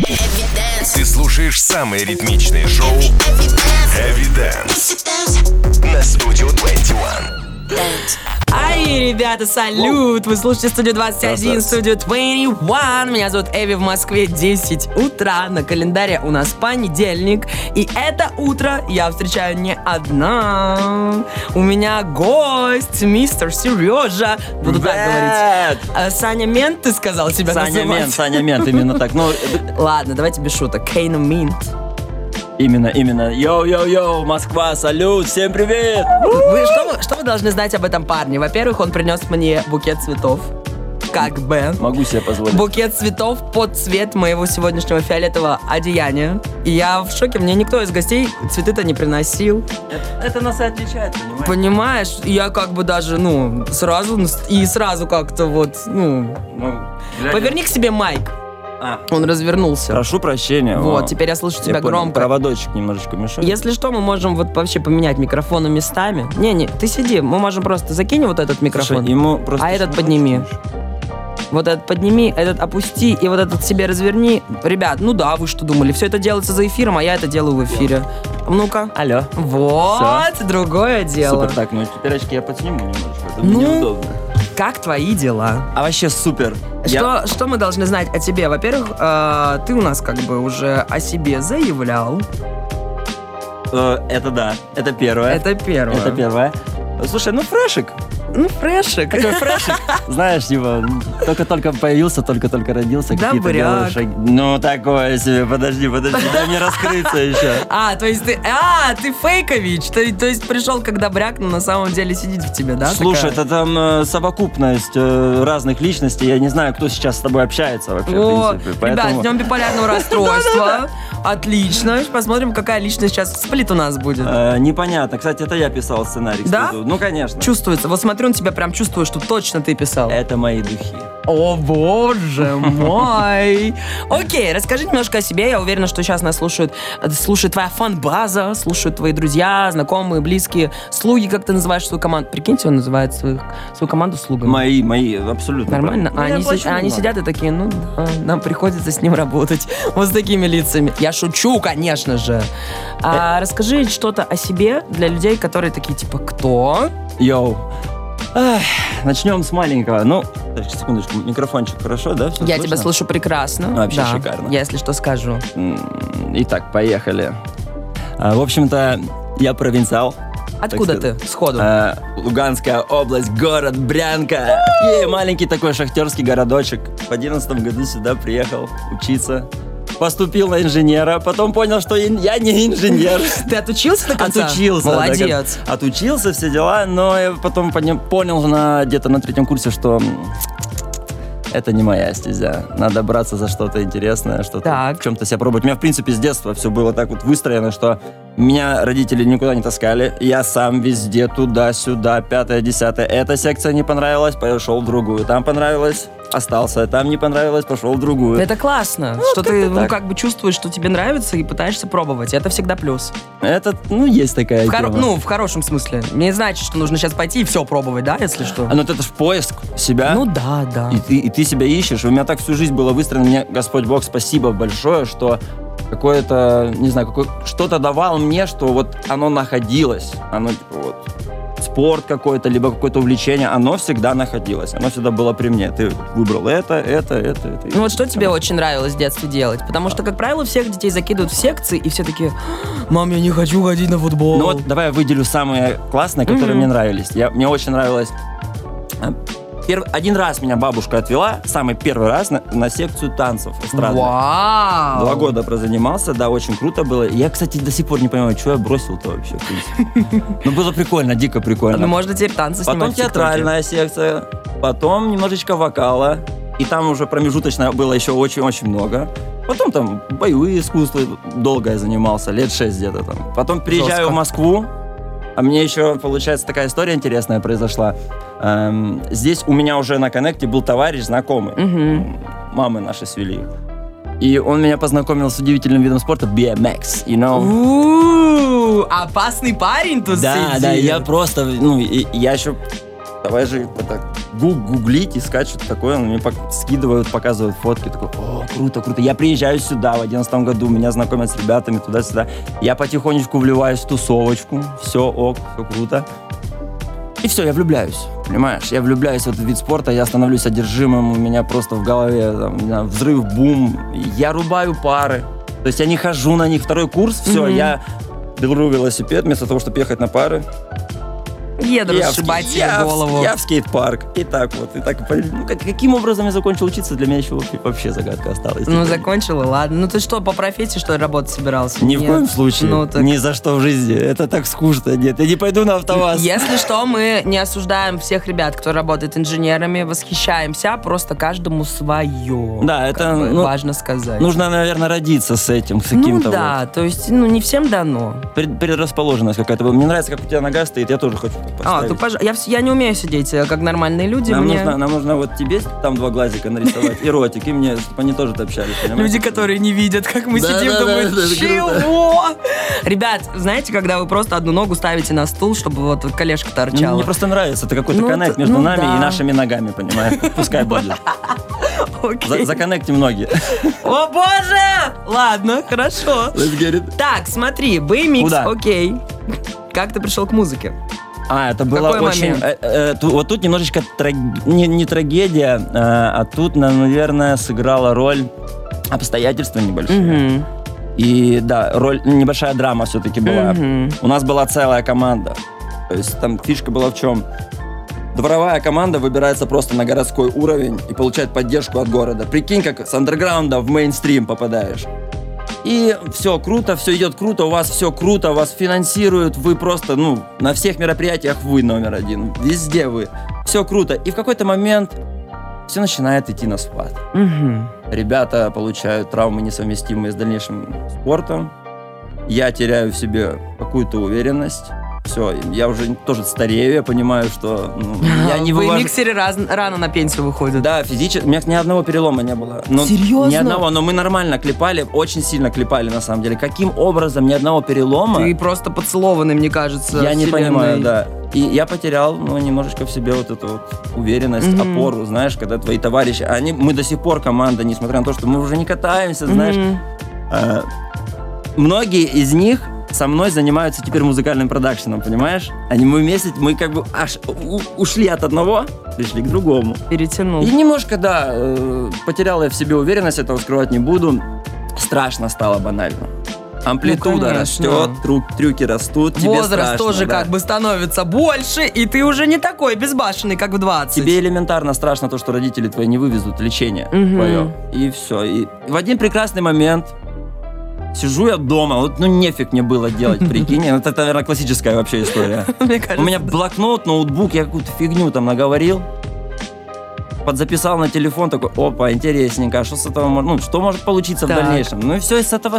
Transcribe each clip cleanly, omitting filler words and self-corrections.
Ты слушаешь самые ритмичные шоу Heavy Dance на Studio 21. Ай, ребята, салют! Вы слушаете Studio 21, Studio 21. Меня зовут Эви, в Москве 10 утра. На календаре у нас понедельник. И это утро я встречаю не одна. У меня гость, мистер Сережа. Буду так говорить. Саня Мент, ты сказал себя называть? Саня Мент, именно так. Ну, ладно, давайте без шуток. Кейна Минт. Именно. Йоу-йоу-йоу, Москва, салют, всем привет! Что вы должны знать об этом парне? Во-первых, он принес мне букет цветов. Как бы. Могу себе позволить. Букет цветов под цвет моего сегодняшнего фиолетового одеяния. И я в шоке, мне никто из гостей цветы-то не приносил. Это нас и отличает, понимаешь? Понимаешь? Я как бы даже, сразу как-то вот, Поверни к себе майк. Он развернулся. Прошу прощения. Вот, теперь я слышу тебя громко. Проводочек немножечко мешает. Если что, мы можем вот вообще поменять микрофоны местами. Не, ты сиди, мы можем просто закинь вот этот микрофон. Слушай, ему просто этот подними. Вот этот подними, этот опусти и вот этот себе разверни. Ребят, вы что думали? Все это делается за эфиром, а я это делаю в эфире. Ну-ка. Алло. Вот, всё. Другое дело. Супер, так, теперь очки я подсниму немножко, это мне неудобно. Как твои дела? А вообще супер. Что мы должны знать о тебе? Во-первых, ты у нас как бы уже о себе заявлял. Это да, это первое. Это первое. Слушай, фрешик. Фрешик. Какой фрешик? Знаешь, только-только появился, только-только родился. Да, какие-то делаешь шаги. Такое себе, подожди, дай мне раскрыться еще. То есть ты фейкович, то есть пришел, когда бряк, но на самом деле сидит в тебе, да? Слушай, это там совокупность разных личностей, я не знаю, кто сейчас с тобой общается вообще, в принципе. Ребят, ждем биполярного расстройства. Отлично, посмотрим, какая личность сейчас сплит у нас будет. Непонятно, кстати, это я писал сценарий. Да? Ну, конечно. Чувствуется, вот смотрю на тебя, прям чувствую, что точно ты писал. Это мои духи. О, боже мой. Окей, расскажи немножко о себе. Я уверена, что сейчас нас слушает твоя фан-база, слушают твои друзья, знакомые, близкие, слуги, как ты называешь свою команду. Прикиньте, он называет свою команду слугами. Мои, абсолютно. Нормально? Они сидят и такие, нам приходится с ним работать. Вот с такими лицами. Я шучу, конечно же. Расскажи что-то о себе для людей, которые такие, типа, кто? Йоу. Начнем с маленького. Секундочку, микрофончик хорошо, да? Все я слышно? тебя слышу прекрасно. Вообще шикарно. Я, если что, скажу. Итак, поехали. В общем-то, я провинциал. Откуда ты? Сходу? Луганская область, город Брянка. И маленький такой шахтерский городочек. В 2011 году сюда приехал учиться. Поступил на инженера, потом понял, что я не инженер. Ты отучился до конца? Отучился. Молодец. Отучился, все дела, но я потом понял где-то на 3 курсе, что это не моя стезя. Надо браться за что-то интересное, в чем-то себя пробовать. У меня, в принципе, с детства все было так вот выстроено, что меня родители никуда не таскали. Я сам везде, туда-сюда, 5-10. Эта секция не понравилась, пошел в другую. Там понравилось, остался. Там не понравилось, пошел в другую. Это классно, что ты как бы чувствуешь, что тебе нравится и пытаешься пробовать. Это всегда плюс. Это, есть такая тема. В хорошем смысле. Не значит, что нужно сейчас пойти и все пробовать, да, если что. Это ж поиск себя. Да. И ты себя ищешь. У меня так всю жизнь было выстроено. Мне Господь Бог спасибо большое, что какое-то, не знаю, что-то давал мне, что вот оно находилось. Оно спорт какой-то, либо какое-то увлечение, оно всегда находилось. Оно всегда было при мне. Ты выбрал это. Что тебе очень нравилось в детстве делать? Потому что, как правило, всех детей закидывают в секции, и все такие: мам, я не хочу ходить на футбол. Давай я выделю самые классные, которые мне нравились. Мне очень нравилось... Один раз меня бабушка отвела, самый первый раз, на секцию танцев эстрадных. Вау! 2 года прозанимался, да, очень круто было. Я, кстати, до сих пор не понимаю, что я бросил-то вообще. Было прикольно, дико прикольно. Можно теперь танцы снимать. Потом театральная секция, потом немножечко вокала. И там уже промежуточно было еще очень-очень много. Потом там боевые искусства, долго я занимался, лет 6 где-то там. Потом приезжаю в Москву. А мне еще, получается, такая история интересная произошла. Здесь у меня уже на коннекте был товарищ знакомый. Мамы наши свели. И он меня познакомил с удивительным видом спорта BMX, опасный парень тут сидит. Да, я просто, я еще давай же это, гуглить, искать что-то такое. Мне скидывают, показывают фотки. Такой, о, круто, круто. Я приезжаю сюда в 2011 году, меня знакомят с ребятами туда-сюда. Я потихонечку вливаюсь в тусовочку. Все ок, все круто. И все, я влюбляюсь, понимаешь? Я влюбляюсь в этот вид спорта, я становлюсь одержимым, у меня просто в голове там, взрыв, бум. Я рубаю пары. То есть я не хожу на них. Второй курс, все, я беру велосипед, вместо того, чтобы ехать на пары. Еду расшибать себе голову. Я в скейт-парк. И так вот. Каким образом я закончил учиться, для меня еще вообще загадка осталась. Ну, закончила, ладно. Ну, ты что, по профессии, что ли, работать собирался? Ни в коем случае. Ну, так... Ни за что в жизни. Это так скучно. Нет, я не пойду на АвтоВАЗ. Если что, мы не осуждаем всех ребят, кто работает инженерами, восхищаемся, просто каждому свое. Да, это важно сказать. Нужно, наверное, родиться с этим, с каким-то. Ну да, то есть, не всем дано. Предрасположенность какая-то. Мне нравится, как у тебя нога стоит, я тоже хочу поставить. Я не умею сидеть, как нормальные люди. Нам нужно вот тебе там 2 глазика нарисовать и ротик, и мне, чтобы они тоже общались, понимаешь? Люди, которые не видят, как мы сидим, думают, чего? Ребят, знаете, когда вы просто одну ногу ставите на стул, чтобы вот колешка торчала? Мне просто нравится, это какой-то коннект между нами и нашими ногами, понимаешь? Пускай будет. Законнектим ноги. О боже! Ладно, хорошо. Так, смотри, BMX, окей. Как ты пришел к музыке? Это было очень... Вот тут немножечко не трагедия, а тут, наверное, сыграла роль обстоятельства небольшие. И да, небольшая драма все-таки была. У нас была целая команда. То есть там фишка была в чем? Дворовая команда выбирается просто на городской уровень и получает поддержку от города. Прикинь, как с андерграунда в мейнстрим попадаешь. И все круто, все идет круто, у вас все круто, вас финансируют, вы просто, на всех мероприятиях вы номер один, везде вы. Все круто. И в какой-то момент все начинает идти на спад. Ребята получают травмы, несовместимые с дальнейшим спортом. Я теряю в себе какую-то уверенность. Все, я уже тоже старею, я понимаю, что я не вывожу. Миксеры рано на пенсию выходят. Да, физически. У меня ни одного перелома не было. Серьезно? Ни одного, но мы нормально клепали, очень сильно клепали на самом деле. Каким образом ни одного перелома? Ты просто поцелованный, мне кажется. Я не понимаю, да. И я потерял, немножечко в себе вот эту вот уверенность, опору, знаешь, когда твои товарищи, мы до сих пор команда, несмотря на то, что мы уже не катаемся, знаешь. Многие из них со мной занимаются теперь музыкальным продакшеном, понимаешь? Мы вместе, мы как бы аж ушли от одного, пришли к другому. Перетянул. И немножко, да, потерял я в себе уверенность, этого скрывать не буду. Страшно стало банально. Амплитуда растет, трюки растут, тебе возраст страшно, тоже как бы становится больше, и ты уже не такой безбашенный, как в 20. Тебе элементарно страшно то, что родители твои не вывезут лечение твое. И все. И в один прекрасный момент сижу я дома, нефиг мне было делать, прикинь. Это, наверное, классическая вообще история. У меня блокнот, ноутбук, я какую-то фигню там наговорил. Подзаписал на телефон, такой, опа, интересненько, а что с этого, что может получиться в дальнейшем? И все, с этого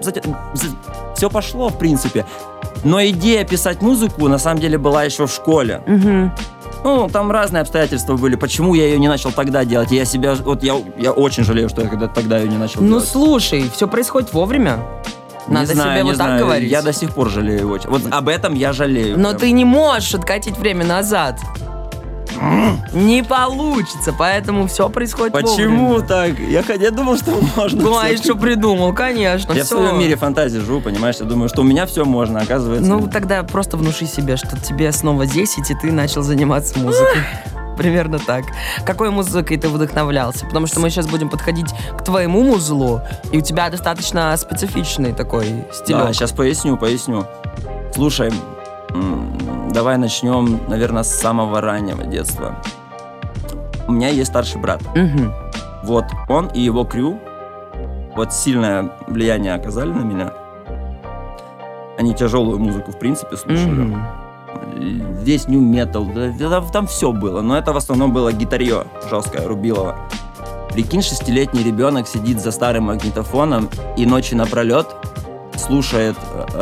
все пошло, в принципе. Но идея писать музыку, на самом деле, была еще в школе. Там разные обстоятельства были, почему я ее не начал тогда делать. Я очень жалею, что я тогда ее не начал делать. Слушай, все происходит вовремя. Надо себе вот так говорить. Я до сих пор жалею очень. Вот об этом я жалею. Но ты не можешь откатить время назад. Не получится, поэтому все происходит вовремя. Почему так? Я думал, что можно. Ну, а что придумал, конечно. Я в своем мире фантазии живу, понимаешь? Я думаю, что у меня все можно, оказывается. Тогда просто внуши себе, что тебе снова 10, и ты начал заниматься музыкой. Примерно так. Какой музыкой ты вдохновлялся? Потому что мы сейчас будем подходить к твоему музлу, и у тебя достаточно специфичный такой стилек. Да, сейчас поясню. Слушай, давай начнем, наверное, с самого раннего детства. У меня есть старший брат. Вот он и его крю сильное влияние оказали на меня. Они тяжелую музыку, в принципе, слушали. Весь нью-метал, там все было. Но это в основном было гитарье жесткое, Рубилово. Прикинь, 6-летний ребенок сидит за старым магнитофоном и ночи напролет слушает,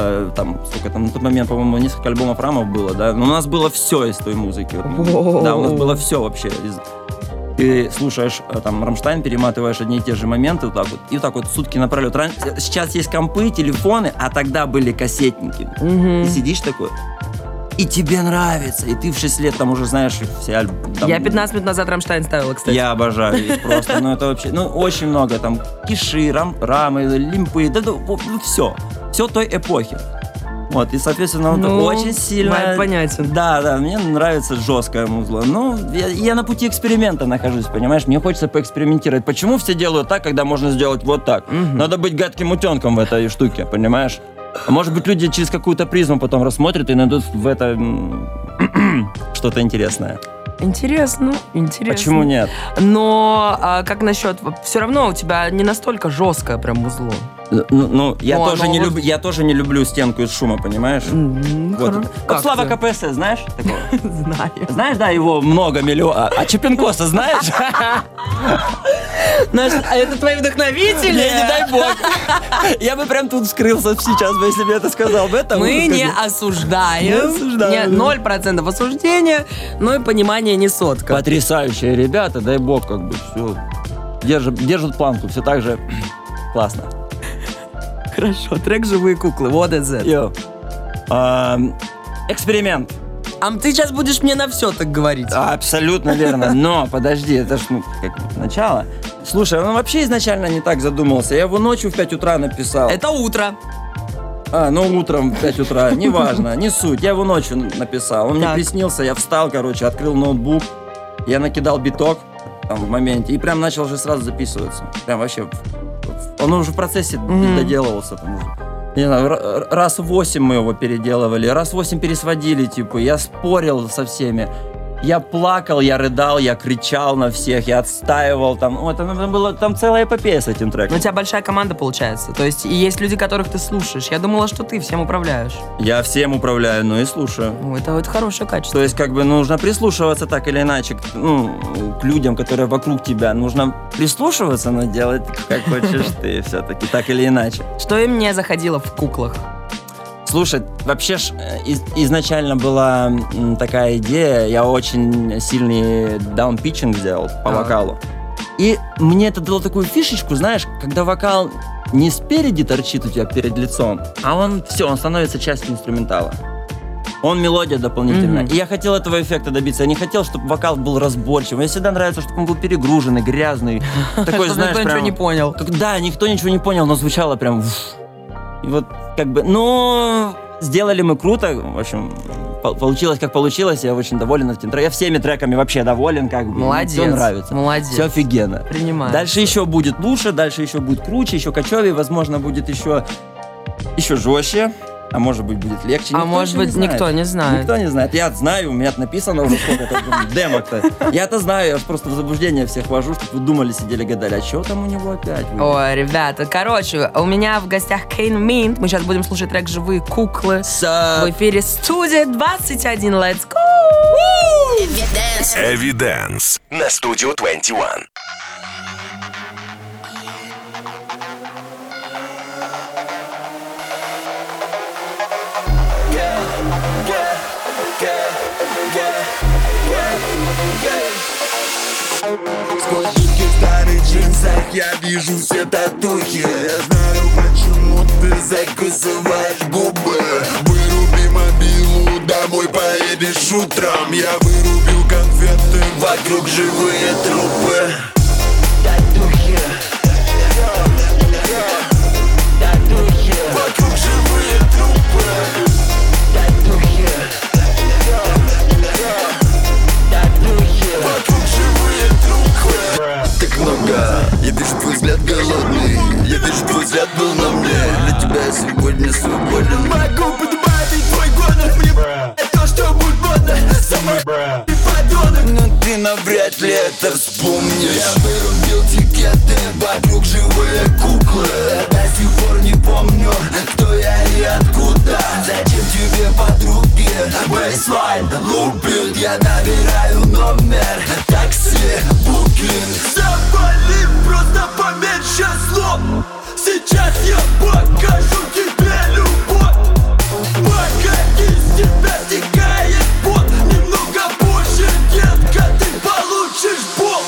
на тот момент, по-моему, несколько альбомов Рамов было, да, но у нас было все из той музыки. Да, у нас было все вообще. Ты слушаешь, Рамштайн, перематываешь одни и те же моменты и сутки напролет. Сейчас есть компы, телефоны, а тогда были кассетники. И сидишь такой, и тебе нравится, и ты в 6 лет там уже знаешь все альбомы. Я 15 минут назад Рамштайн ставила, кстати. Я обожаю их просто, это вообще, очень много там Киши, Рамы, Лимпы, все той эпохи. Вот, и, соответственно, очень сильно... вайб понятен. Да, мне нравится жесткое музло. Я на пути эксперимента нахожусь, понимаешь? Мне хочется поэкспериментировать. Почему все делают так, когда можно сделать вот так? Надо быть гадким утенком в этой штуке, понимаешь? А может быть, люди через какую-то призму потом рассмотрят и найдут в этом что-то интересное. Интересно. Почему нет? Но как насчет... Все равно у тебя не настолько жесткое прям музло. Я тоже не люблю стенку из шума, понимаешь? Вот Слава КПСС, знаешь такого? Знаю. Знаешь, да, его много миллионов. А Чепенкоса знаешь? А это твои вдохновители? Не дай бог. Я бы прям тут вскрылся сейчас, если бы это сказал. Мы не осуждаем. 0% осуждения, но и понимание не сотка. Потрясающие ребята, дай бог, все. Держат планку, все так же классно. Хорошо, трек «Живые куклы», what is it? Эксперимент. А ты сейчас будешь мне на все так говорить. Абсолютно верно, но подожди, это ж начало. Слушай, он вообще изначально не так задумался. Я его ночью в 5 утра написал. Это утро. Утром в 5 утра, неважно, не суть. Я его ночью написал. Он мне приснился, я встал, открыл ноутбук, я накидал биток там в моменте и прям начал уже сразу записываться. Прям вообще... Он уже в процессе доделывался. Не знаю, раз 8 мы его переделывали, раз 8 пересводили, я спорил со всеми. Я плакал, я рыдал, я кричал на всех, я отстаивал. Там целая эпопея с этим треком. Но у тебя большая команда получается. То есть и есть люди, которых ты слушаешь. Я думала, что ты всем управляешь. Я всем управляю, но и слушаю. Это хорошее качество. То есть нужно прислушиваться так или иначе к людям, которые вокруг тебя. Нужно прислушиваться, но делать как хочешь ты все-таки, так или иначе. Что им не заходило в куклах? Слушай, вообще изначально была такая идея, я очень сильный даунпитчинг сделал по вокалу. И мне это дало такую фишечку, знаешь, когда вокал не спереди торчит у тебя перед лицом, а он становится частью инструментала. Он мелодия дополнительная. И я хотел этого эффекта добиться. Я не хотел, чтобы вокал был разборчивым. Мне всегда нравится, чтобы он был перегруженный, грязный. Такой, знаешь, никто ничего не понял. Да, никто ничего не понял, но звучало прям... И вот сделали мы круто, в общем, получилось как получилось, я очень доволен этим треком. Я всеми треками вообще доволен, Молодец, все нравится. Молодец. Все офигенно. Принимаю. Дальше еще будет лучше, дальше еще будет круче, еще кочевее, возможно, будет еще жестче. А может быть, будет легче. Никто не знает. Никто не знает. Я знаю, у меня написано уже сколько-то демок-то. Я-то знаю, я просто в заблуждение всех ввожу, чтобы вы думали, сидели, гадали, а что там у него опять? Ой, ребята, у меня в гостях Кейн Минт. Мы сейчас будем слушать трек «Живые куклы». В эфире студия 21. Let's go! Evidence на студию 21. Сквозь дырки в старых джинсах я вижу все татухи. Я знаю, почему ты закусываешь губы. Выруби мобилу, домой поедешь утром. Я вырубил конфеты, вокруг живые трупы. Татухи, татухи, вокруг живые трупы. Татухи, татухи, вокруг живые трупы. Так много, я вижу твой взгляд голодный. Я вижу твой взгляд был на мне. Для тебя я сегодня свободен. Могу подбавить твой гонор. Мне то, что будет модно. Самый подонок. Но ты навряд ли это вспомнишь. Я вырубил тикеты, вокруг живые куклы. До сих пор не помню, кто я и откуда. Зачем тебе подруги? Бейслайн лупит. Я набираю номер такси, букинг. Завали, просто поменьше слов. Сейчас я покажу тебе любовь. Погоди, с тебя стекает пот. Немного позже, детка, ты получишь боль.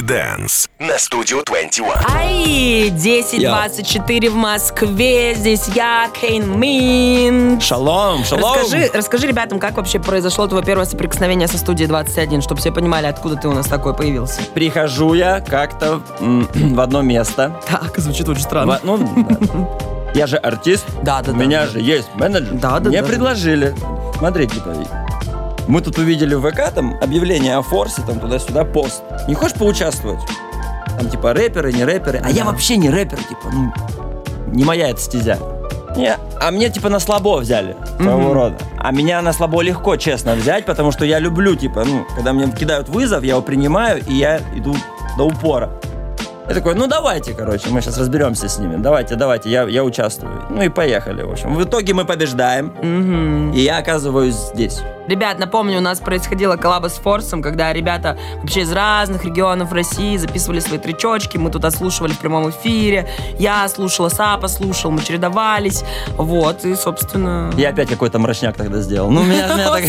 Dance на студию 21. Ай, 10:24 в Москве. Здесь я, Кейн Мин. Шалом. Расскажи ребятам, как вообще произошло твое первое соприкосновение со студией 21, чтобы все понимали, откуда ты у нас такой появился. Прихожу я как-то в одно место. Так, звучит очень странно. Я же артист, у меня же есть менеджер. Мне предложили. Смотри, типа, мы тут увидели в ВК там объявление о форсе, там туда-сюда пост. Не хочешь поучаствовать? Там типа рэперы, не рэперы. А я вообще не рэпер, типа, не моя эта стезя. А мне типа на слабо взяли, своего рода. А меня на слабо легко, честно, взять, потому что я люблю, типа, когда мне кидают вызов, я его принимаю, и я иду до упора. Я такой, давайте, короче, мы сейчас разберемся с ними. Давайте, я участвую. И поехали, в общем. В итоге мы побеждаем, и я оказываюсь здесь. Ребят, напомню, у нас происходила коллаба с Форсом, когда ребята вообще из разных регионов России записывали свои тречочки, мы тут отслушивали в прямом эфире, я слушала, Сапа слушал, мы чередовались, вот, и, собственно... Я опять какой-то мрачняк тогда сделал. У меня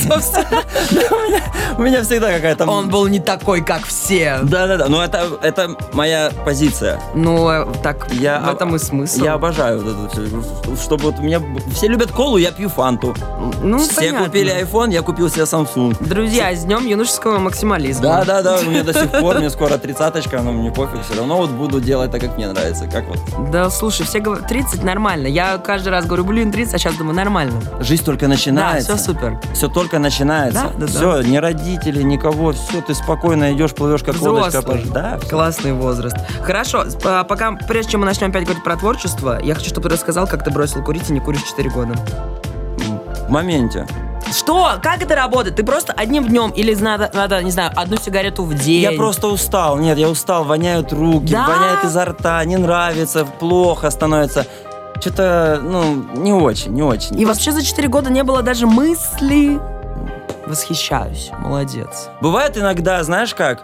всегда какая-то... Он был не такой, как все. Да-да-да, но это моя позиция. Так, в этом и смысл. Я обожаю вот это все, чтобы вот меня... Все любят колу, я пью фанту. Все купили iPhone, я купил себе Samsung. Друзья, с днем юношеского максимализма. Да, у меня до сих пор, мне скоро 30-очка, но мне пофиг, все равно вот буду делать так, как мне нравится. Как вот. Да, слушай, все говорят, 30 нормально. Я каждый раз говорю, 30, а сейчас думаю, нормально. Жизнь только начинается. Да, все супер. Все только начинается. Да. Все, ни родители, никого, все, ты спокойно идешь, плывешь как лодочка. Да. Классный возраст. Хорошо, пока, прежде чем мы начнем опять говорить про творчество, я хочу, чтобы ты рассказал, как ты бросил курить и не куришь 4 года. В моменте. Что? Как это работает? Ты просто одним днем или надо, не знаю, одну сигарету в день? Я просто устал. Нет, я устал. Воняют руки, воняет изо рта, не нравится, плохо становится. Что-то, не очень. И вообще за 4 года не было даже мысли. Восхищаюсь. Молодец. Бывает иногда, знаешь как,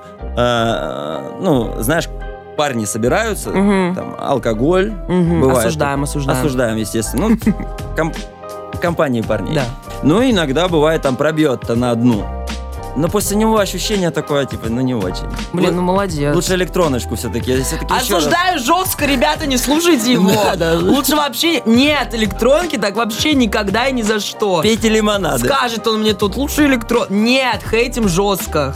парни собираются, там, алкоголь. Бывает. Осуждаем, естественно. Компании парней. Да. Иногда бывает там пробьет-то на одну. Но после него ощущение такое, типа, не очень. Блин, молодец. Лучше электроночку все-таки. Осуждаю жестко, ребята, не слушайте его. Лучше вообще нет электронки, так вообще никогда и ни за что. Пейте лимонады. Скажет он мне тут, лучше Нет, хейтим жестко.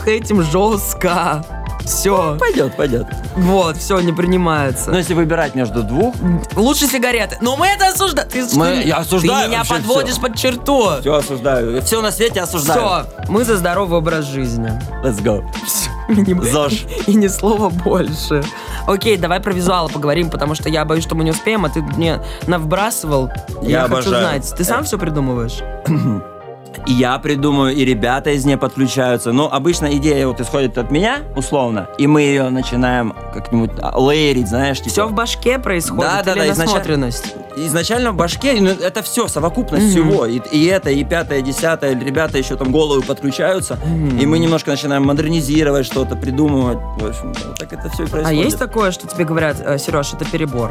Все. Пойдет. Вот, все, не принимается. Но если выбирать между двух... Лучше сигареты. Но мы это осуждаем. Я осуждаю. Ты меня подводишь под черту. Все осуждаю. Все на свете осуждаю. Все, мы за здоровый образ жизни. Let's go. ЗОЖ. И ни слова больше. Окей, давай про визуалы поговорим, потому что я боюсь, что мы не успеем, а ты мне навбрасывал. Я хочу знать. Ты сам все придумываешь? И я придумаю, и ребята из нее подключаются. Но обычно идея вот исходит от меня, условно, и мы ее начинаем как-нибудь лейерить, знаешь. Типа. Все в башке происходит или насмотренность? Изначально в башке, это все, совокупность всего. И это, и 5-е, 10-е, ребята еще там голову подключаются, и мы немножко начинаем модернизировать что-то, придумывать. В общем, так это все и происходит. А есть такое, что тебе говорят, Сереж, это перебор?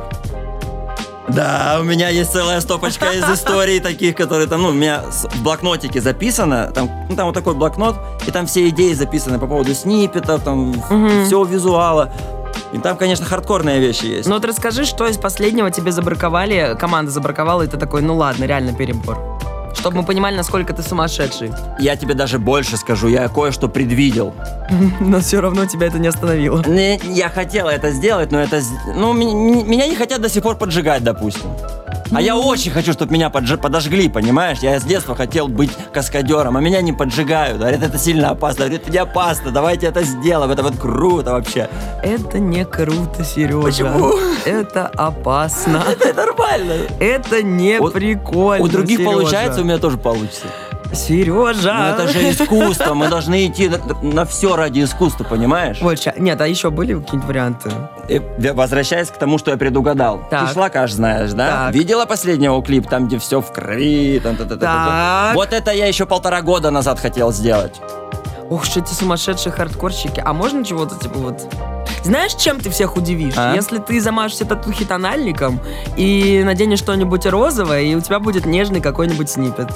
Да, у меня есть целая стопочка из историй таких, которые там, у меня в блокнотике записано, там вот такой блокнот, и там все идеи записаны по поводу сниппетов, там всего визуала. И там, конечно, хардкорные вещи есть. Ну вот расскажи, что из последнего тебе забраковали, команда забраковала, и ты такой, ладно, реально перебор. Чтобы мы понимали, насколько ты сумасшедший. Я тебе даже больше скажу, я кое-что предвидел. Но все равно тебя это не остановило. Я хотел это сделать, но меня не хотят до сих пор поджигать, допустим. А я очень хочу, чтобы меня подожгли, понимаешь? Я с детства хотел быть каскадером, а меня не поджигают. Говорят, это сильно опасно. Говорят, это не опасно, давайте это сделаем. Это вот круто вообще. Это не круто, Сережа. Почему? Это опасно. Это нормально. Это не прикольно, у других Сережа. Получается, у меня тоже получится. Сережа! Ну это же искусство, мы должны идти на все ради искусства, понимаешь? Нет, а еще были какие-нибудь варианты? Возвращаясь к тому, что я предугадал. Так. Ты Шлакаш знаешь, да? Так. Видела последнего клип, там, где все в крови? Так. Вот это я еще 1,5 года назад хотел сделать. Ух, что эти сумасшедшие хардкорщики. А можно чего-то типа вот... Знаешь, чем ты всех удивишь? Если ты замажешься татухи тональником и наденешь что-нибудь розовое, и у тебя будет нежный какой-нибудь сниппет.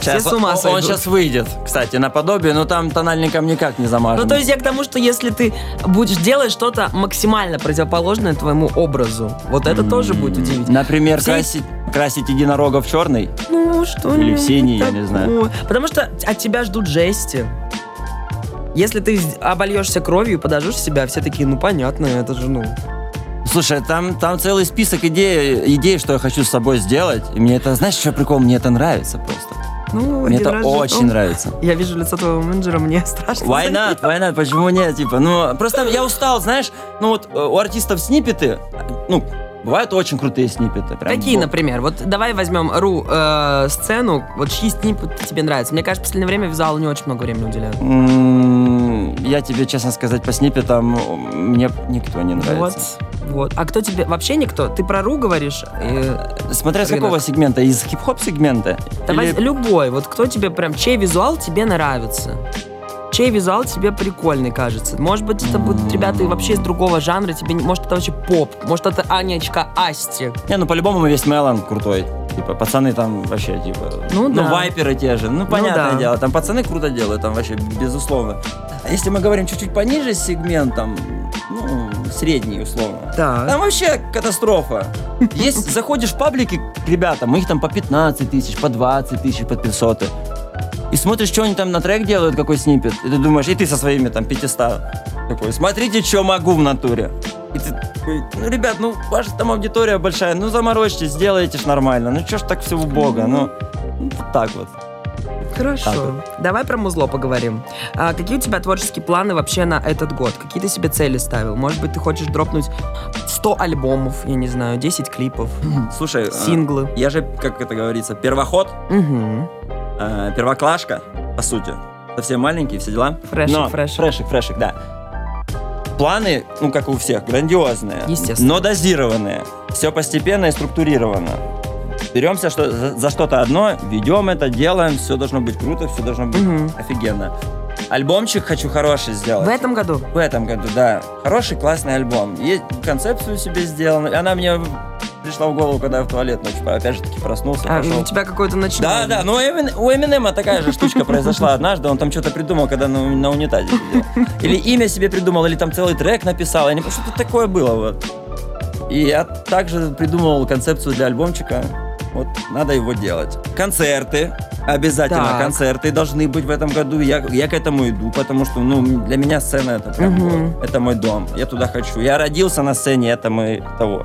все с ума Он сойдут. сейчас выйдет, кстати, наподобие, но там тональником никак не замажем. Ну, то есть я к тому, что если ты будешь делать что-то максимально противоположное твоему образу, вот это тоже будет удивительно. Например, Все- красить единорога в черный. Ну, что Или в синий, я не знаю. Потому что от тебя ждут жести. Если ты обольешься кровью и подожжешь себя, все такие, ну, понятно, это же, ну... Слушай, там целый список идей, что я хочу с собой сделать. И мне это, знаешь, что прикол? Мне это нравится просто. Ну, Мне один это раз очень жетон. нравится. Я вижу лицо твоего менеджера, мне страшно. Why not? Почему нет? Типа, ну, просто я устал, знаешь, ну вот у артистов сниппеты, ну, бывают очень крутые сниппеты. Прям, Какие, например? Вот давай возьмем сцену, вот чьи сниппеты тебе нравятся. Мне кажется, в последнее время визуалу не очень много времени уделяют. Я тебе, честно сказать, по сниппетам мне никто не нравится. Вот. А кто тебе... Вообще никто? Ты про Ру говоришь? Смотря с Рынок. какого сегмента? Из хип-хоп сегмента? Давай Или- любой. Вот кто тебе прям... Чей визуал тебе нравится? Чей визуал тебе прикольный кажется? Может быть, это будут ребята вообще из другого жанра. Тебе, может, это вообще поп. Может, это Анечка Асти. Не, ну по-любому весь Мелон крутой. Типа, пацаны там вообще, типа... Ну да. вайперы те же. Ну, понятное да. дело. Там пацаны круто делают, там вообще, безусловно. А если мы говорим чуть-чуть пониже сегментом, ну, средний, условно. Так. Там вообще катастрофа. Есть, заходишь в паблики к ребятам, их там по 15 тысяч, по 20 тысяч подписоты. И смотришь, что они там на трек делают, какой сниппет. И ты думаешь, и ты со своими там 500. Такой, смотрите, что могу в натуре. И ты такой, ну, ребят, ну, ваша там аудитория большая, ну, заморочьтесь, сделайте ж нормально. Ну, что ж так все в бога, ну, вот так вот. Хорошо. Так вот. Давай про музло поговорим. Какие у тебя творческие планы вообще на этот год? Какие ты себе цели ставил? Может быть, ты хочешь дропнуть 100 альбомов, я не знаю, 10 клипов, Слушай, синглы? я же, как это говорится, первоход, Угу. первоклашка, по сути. Совсем маленький, все дела. Фрешик, Но- фрешик. Фрешик, да. Планы, ну, как у всех, грандиозные. Естественно. Но дозированные. Все постепенно и структурировано. Беремся за что-то одно, ведем это, делаем, все должно быть круто, все должно быть офигенно. Альбомчик хочу хороший сделать. В этом году? В этом году, да. Хороший, классный альбом. Есть концепцию себе сделана. И она мне пришла в голову, когда я в туалет ночью, опять же таки проснулся, пошел. У тебя какой-то начинание. Да, ну у Эминема такая же штучка произошла однажды. Он там что-то придумал, когда на унитазе сидел. Или имя себе придумал, или там целый трек написал. Я не помню, что-то такое было, вот. И я также придумал концепцию для альбомчика. Вот, надо его делать. Концерты. Обязательно Так. концерты должны быть в этом году. Я к этому иду, потому что, ну, для меня сцена это прям вот, это мой дом. Я туда хочу. Я родился на сцене, это мы того.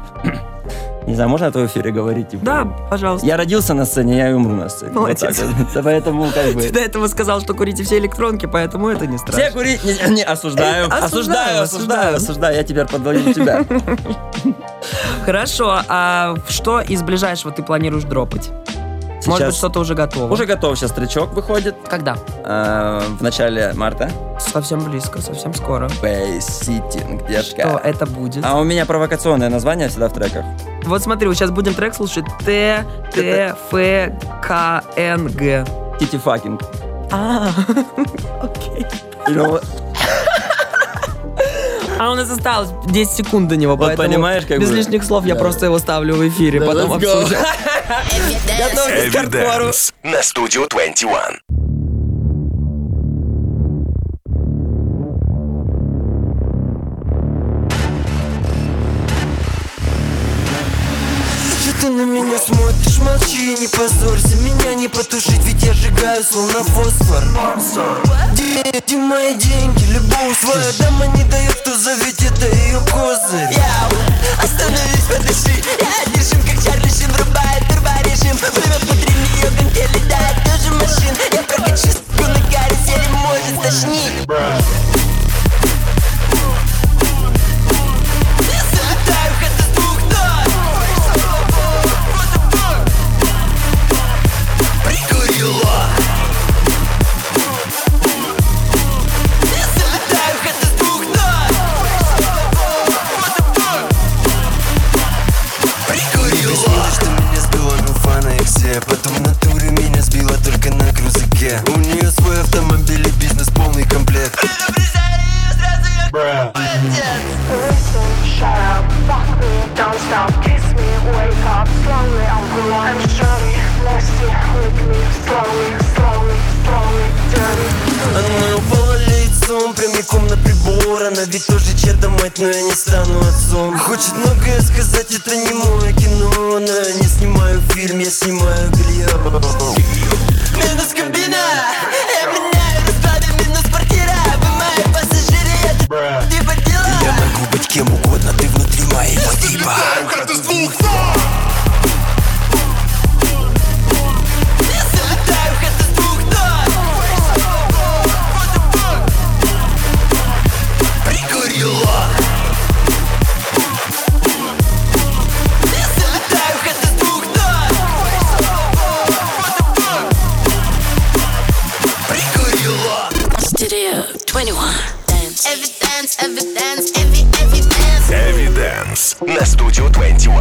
Не знаю, можно это в эфире говорить? Типа? Да, пожалуйста. Я родился на сцене, я и умру на сцене. Молодец. Вот так вот. Поэтому как Ты бы... до этого сказал, что курите все электронки, поэтому это не страшно. Все курить не осуждаю. Осуждаю. Я теперь подвалю тебя. Хорошо, а что из ближайшего ты планируешь дропать? Может Сейчас- быть, что-то уже готово? Уже готов, сейчас тречок выходит Когда? в начале марта. Совсем близко, совсем скоро. Бейситинг, детка. Что это будет? А у меня провокационное название всегда в треках. Вот смотри, вот сейчас будем трек слушать. Т-Т-Ф-К-Н-Г. Тити факинг. Окей. Ну, А у нас осталось 10 секунд до него, Вот поэтому понимаешь, как без бы. лишних слов я Да. просто его ставлю в эфире, Да, потом let's go. обсудим. Готовьтесь к хардкору. Эвиденс на Studio 21. Что ты на меня смотришь, молчи, не позорься. Меня не потушить, ведь я сжигаю словно фосфор. Где мои деньги, любовь свою дама не дает, кто зовет, это ее козырь. Остановись, подыши, я одержим, как Чарли Шин. Врубает турборежим, плывет внутри нее, гонки летает тоже машин. Я прокачу с***ку на карусели, может стошнить. Я залетаю, хотя с двух ног. Прикурила. Я залетаю, хотя с двух ног. Прикурила. Что меня сбила гуфа на иксе, потом в натуре меня сбила только на грузовике. У нее свой автомобиль и бизнес полный комплект. Предупреждаю ее сразу, я Listen, shut up, fuck me, don't stop, kiss me, wake up, slowly, I'm cool, I'm strong, nasty, lick me, slowly, Она упала лицом прямиком на прибор. Она ведь тоже чья-то мать, но я не стану отцом. Хочет многое сказать, это не мое кино. Но я не снимаю фильм, я снимаю белье. Минус кабина, я меняю расклады, минус квартира. Вы мои пассажиры, я типа дела. Я могу быть кем угодно, ты внутри моего типа. Evidence на студию 21.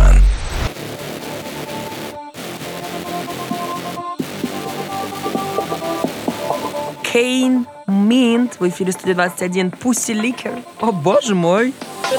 Кейн Минт в эфире студии 21. Pussy Licker. О, боже мой.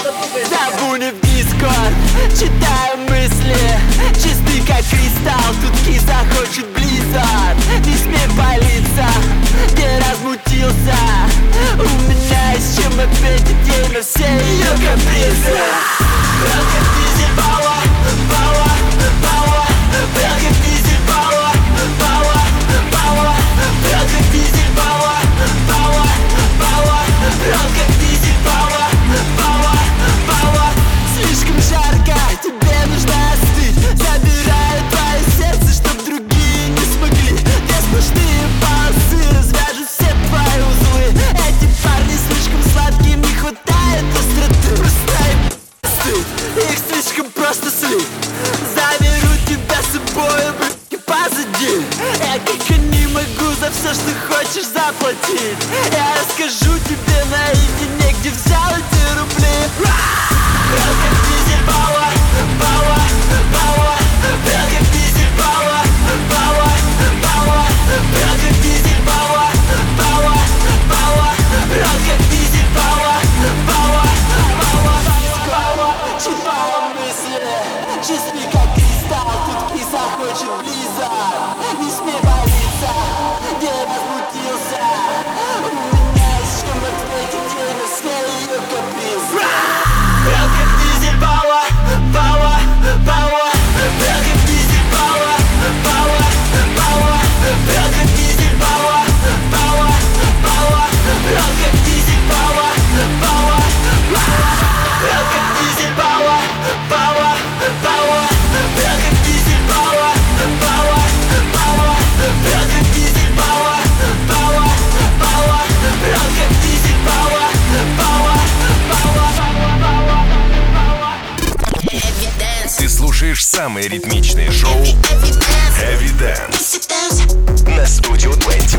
Забуни в Дискорд, читаю мысли. Чистый как кристалл, тут киса хочет Blizzard. Не смей палиться, не размутился. У меня есть чем ответить ей на все ее капризы. Прям как дизель, бауа, бауа, бауа. Прям как дизель, бауа, бауа, бауа. Прям как дизель, бауа, бауа, бауа. Прям как дизель, бауа, бауа, бауа. Слишком жарко, тебе нужно остыть. Забираю твое сердце, чтоб другие не смогли. Две сплошные полосы развяжут все твои узлы. Эти парни слишком сладкие, не хватает остроты. Просто их слишком просто слить. Заберу тебя с собой, и позади. Я как и не могу за все, что хочешь заплатить. Я расскажу тебе наедине, где взял эти рубли. Прям как дизель, бауа, бауа, бауа. Прям как дизель, бауа, бауа, бауа. Прям как дизель, бауа, бауа, бауа. Прям как дизель, бауа, бауа, бауа, бауа. Читаю мысли, чистый как кристалл. Тут киса хочет Blizzard. Не смей боиться, не возмутился. У меня есть чем ответить ей на все ее капризы. Прям как дизель, бауа, бауа, бауа. Прям как дизель, бауа, бауа, бауа. Прям как дизель, бауа, бауа, бауа. Прям как дизель, бауа, бауа, бауа. Прям как дизель, бауа, бауа, бауа. Прям как дизель, бауа, бауа, бауа. Прям как дизель, бауа, бауа, бауа. Прям как дизель, бауа, бауа, бауа, бауа. Ты слушаешь самые ритмичные шоу Evidence на студию 21.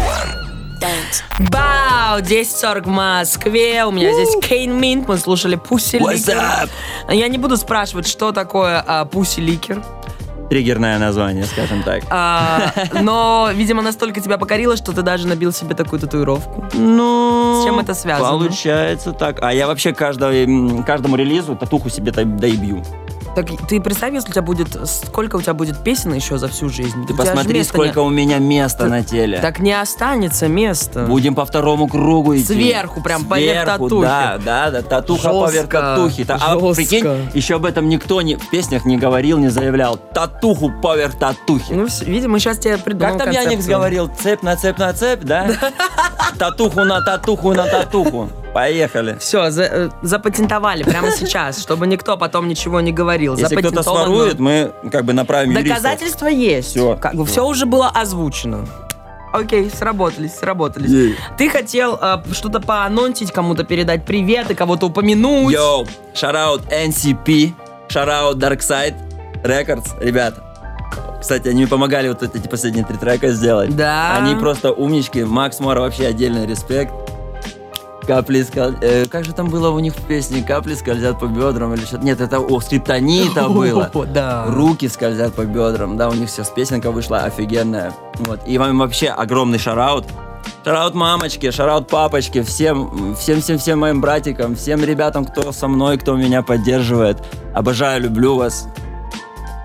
Бау! 10:40 в Москве. У меня здесь Кейн Минт. Мы слушали Pussy Licker. Я не буду спрашивать, что такое Pussy Licker. Триггерное название, скажем так. Но, видимо, настолько тебя покорило, что ты даже набил себе такую татуировку. Ну, с чем это связано? Получается так. А я вообще каждому релизу татуху себе доебью. Так ты представь, если у тебя будет... Сколько у тебя будет песен еще за всю жизнь? Ты посмотри, сколько у меня места на теле. Так не останется места. Будем по второму кругу идти. Сверху, прям поверх татухи. Да, татуха поверх татухи. А прикинь, еще об этом никто в песнях не говорил, не заявлял. Татуху поверх татухи. Ну, видимо, сейчас тебе придумал Как там Яникс говорил? Цепь на цепь на цепь, да? Татуху на татуху на татуху. Поехали. Все, запатентовали прямо сейчас, чтобы никто потом ничего не говорил. Если кто-то сворует, мы как бы направим юристов. Доказательства есть. Все уже было озвучено. Окей, сработались. Ты хотел что-то поанонсить, кому-то передать привет и кого-то упомянуть. Йоу, шараут NCP, шараут Darkside Records, ребят. Кстати, они мне помогали вот эти последние 3 трека сделать. Да. Они просто умнички. Макс Мора вообще отдельный респект. Капли скользят... как же там было у них в песне? Капли скользят по бедрам или что-то? Нет, это у Скриптонита было. Да. Руки скользят по бедрам. Да, у них сейчас песенка вышла офигенная. Вот. И вам вообще огромный шараут. Шараут мамочке, шараут папочке, всем моим братикам, всем ребятам, кто со мной, кто меня поддерживает. Обожаю, люблю вас.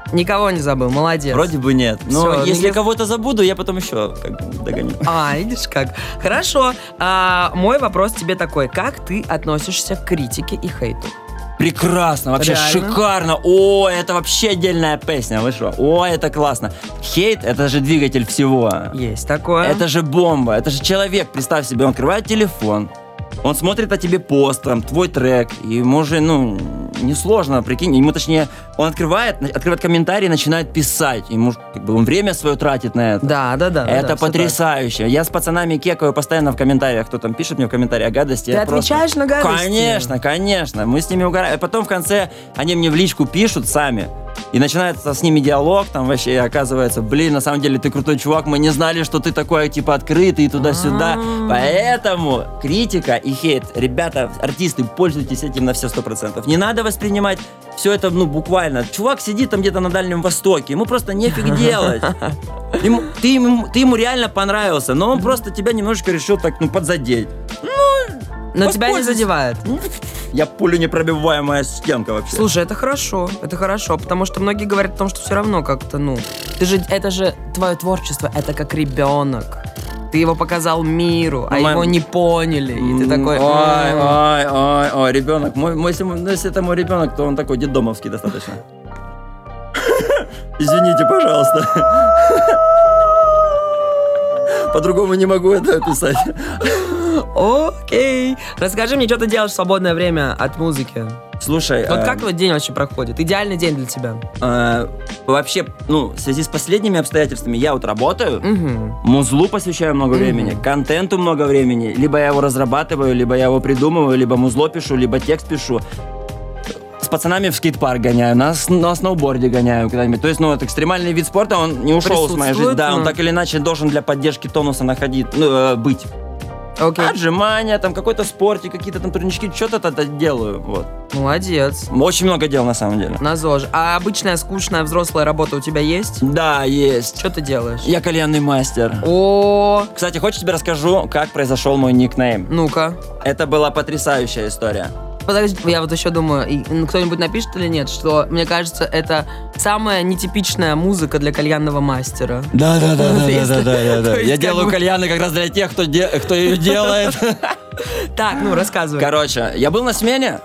Никого не забыл, молодец. Вроде бы нет. Но Всё, если ну, я кого-то забуду, я потом еще догоню. Видишь как. Хорошо. Мой вопрос тебе такой. Как ты относишься к критике и хейту? Прекрасно, вообще Реально? шикарно. О, это вообще отдельная песня, вы что? О, это классно. Хейт — это же двигатель всего. Есть такое. Это же бомба, это же человек, представь себе, он открывает телефон, он смотрит о тебе пост, там, твой трек, и ему же, несложно, прикинь, ему, точнее, он открывает комментарии и начинает писать, ему, он время свое тратит на это. Да. Это всё потрясающе. Я с пацанами кекаю постоянно в комментариях, кто там пишет мне в комментариях гадости. Ты я отвечаешь на гадости? Конечно. Мы с ними угораем. А потом в конце они мне в личку пишут сами. И начинается с ними диалог, там вообще, и оказывается, на самом деле ты крутой чувак, мы не знали, что ты такой, типа, открытый и туда-сюда. Поэтому критика и хейт, ребята, артисты, пользуйтесь этим на все 100%. Не надо воспринимать все это, буквально. Чувак сидит там где-то на Дальнем Востоке, ему просто нефиг делать. Ты ему реально понравился, но он просто тебя немножечко решил так, подзадеть. Но тебя не задевает. Я пуленепробиваемая стенка вообще. Слушай, это хорошо, потому что многие говорят о том, что все равно как-то, это же твое творчество, это как ребенок. Ты его показал миру, а его не поняли, и ты такой... Ой, ребенок. Если это мой ребенок, то он такой детдомовский достаточно. Извините, пожалуйста. По-другому не могу это описать. Окей. Расскажи мне, что ты делаешь в свободное время от музыки? Слушай, Вот как твой день вообще проходит? Идеальный день для тебя? вообще, в связи с последними обстоятельствами я работаю, музлу посвящаю много времени, контенту много времени. Либо я его разрабатываю, либо я его придумываю, либо музло пишу, либо текст пишу. С пацанами в скейт-парк гоняю, на сноуборде гоняю куда-нибудь. То есть, это экстремальный вид спорта, он не ушел с моей жизни. Да, он так или иначе должен для поддержки тонуса быть. Окей. Отжимания, там какой-то спортик, какие-то там турнички, что-то делаю, вот. Молодец. Очень много дел, на самом деле. На ЗОЖ. А обычная скучная взрослая работа у тебя есть? Да, есть. Что ты делаешь? Я кальянный мастер. О, Кстати, хочешь, тебе расскажу, как произошел мой никнейм? ну-ка. Это была потрясающая история. Подожди, я вот еще думаю, кто-нибудь напишет или нет, что, мне кажется, это самая нетипичная музыка для кальянного мастера. Да. То есть Я как делаю бы- кальяны как раз для тех, кто ее делает. Так, рассказывай. Короче, я был на смене,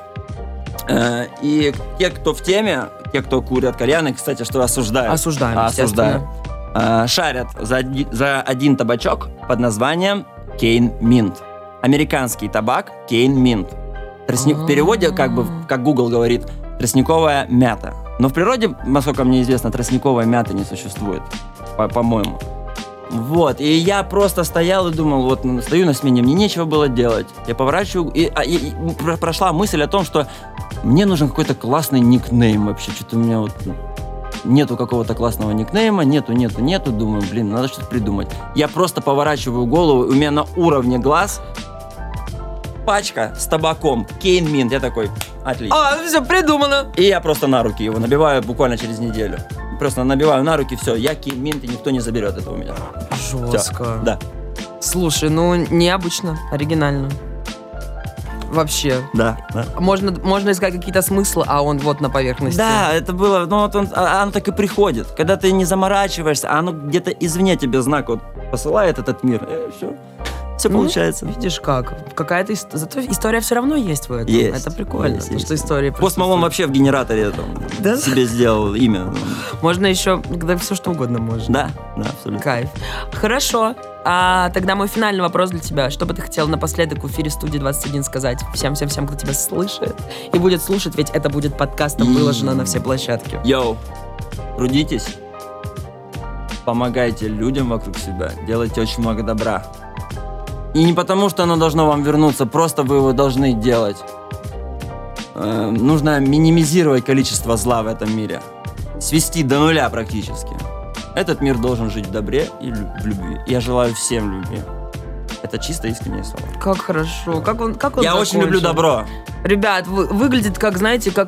и те, кто в теме, те, кто курят кальяны, кстати, что осуждают. Осуждаем, Шарят за один табачок под названием Кейн Минт. Американский табак Кейн Минт. В переводе, как Google говорит, тростниковая мята. Но в природе, насколько мне известно, тростниковой мяты не существует, по-моему. Вот, и я просто стоял и думал, стою на смене, мне нечего было делать. Я поворачиваю, и прошла мысль о том, что мне нужен какой-то классный никнейм вообще. Что-то у меня нету какого-то классного никнейма, нету. Думаю, надо что-то придумать. Я просто поворачиваю голову, у меня на уровне глаз пачка с табаком Кейн Минт. Я такой, отлично. Все придумано. И я просто на руки его набиваю буквально через неделю. Просто набиваю на руки, все, я Кейн Минт, и никто не заберет это у меня. Жестко. Всё. Да. Слушай, необычно, оригинально. Вообще. Да. Можно искать какие-то смыслы, а он на поверхности. Да, это было, оно так и приходит. Когда ты не заморачиваешься, а оно где-то извне тебе знак посылает этот мир, все получается. Видишь как? Какая-то зато история все равно есть в этом. Есть. Это прикольно, Есть, потому есть. что история Пост Малон вообще в генераторе Да? себе сделал имя. Можно еще, когда все что угодно можно. Да, абсолютно. Кайф. Хорошо. А тогда мой финальный вопрос для тебя. Что бы ты хотел напоследок в эфире студии 21 сказать всем, кто тебя слышит и будет слушать, ведь это будет подкастом выложено на все площадки. Йоу, трудитесь, помогайте людям вокруг себя, делайте очень много добра. И не потому, что оно должно вам вернуться, просто вы его должны делать. Нужно минимизировать количество зла в этом мире. Свести до нуля практически. Этот мир должен жить в добре и в любви. Я желаю всем любви. Это чисто искренние слова. Как хорошо. Как он Я очень люблю закончил? добро. Ребят, выглядит как, знаете, как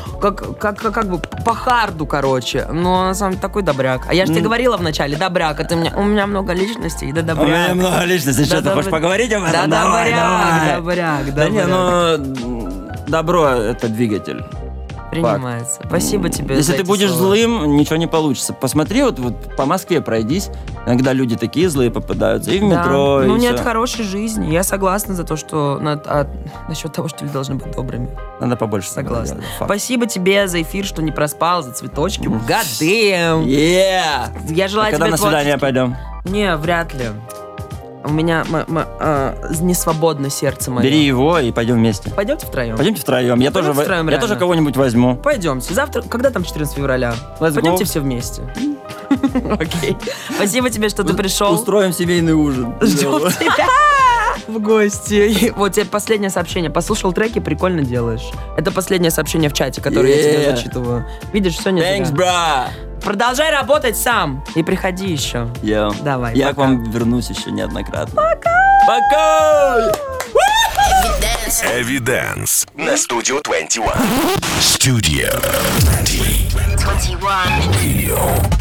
бы по харду, короче. Но на самом деле такой добряк. А я же тебе говорила вначале, добряк, у меня много личностей, да, добряк. У меня много личностей. Что, ты хочешь поговорить об этом? Да, Давай. добряк. Да не, добро — это двигатель. Принимается. Спасибо тебе Если за ты эти будешь слова. злым, ничего не получится. Посмотри, вот по Москве пройдись. Иногда люди такие злые попадаются. И в метро, Ну, и нет всё. хорошей жизни. Я согласна за то, что насчет того, что люди должны быть добрыми. Надо побольше. Согласна. делать. Факт. Спасибо тебе за эфир, что не проспал, за цветочки. God damn. Yeah! Я желаю Когда тебе на свидание творческих- пойдем? Не, вряд ли. У меня не свободно сердце мое. Бери его и пойдем вместе. Пойдемте втроем? Пойдемте втроем. Я Пойдем тоже, втроем, я тоже реально. кого-нибудь возьму. Пойдемте. Завтра, когда там 14 февраля? Let's Пойдемте go. все вместе. Окей. Спасибо тебе, что ты пришел. Устроим семейный ужин. Ждем тебя в гости. И вот тебе последнее сообщение. Послушал треки, прикольно делаешь. Это последнее сообщение в чате, которое я тебе Yeah. зачитываю. Видишь, все не Thanks, зря. бра! Продолжай работать сам. И приходи еще. Yo. Давай, Я пока. к вам вернусь еще неоднократно. Пока! Эвиденс на Studio 21. Studio 21.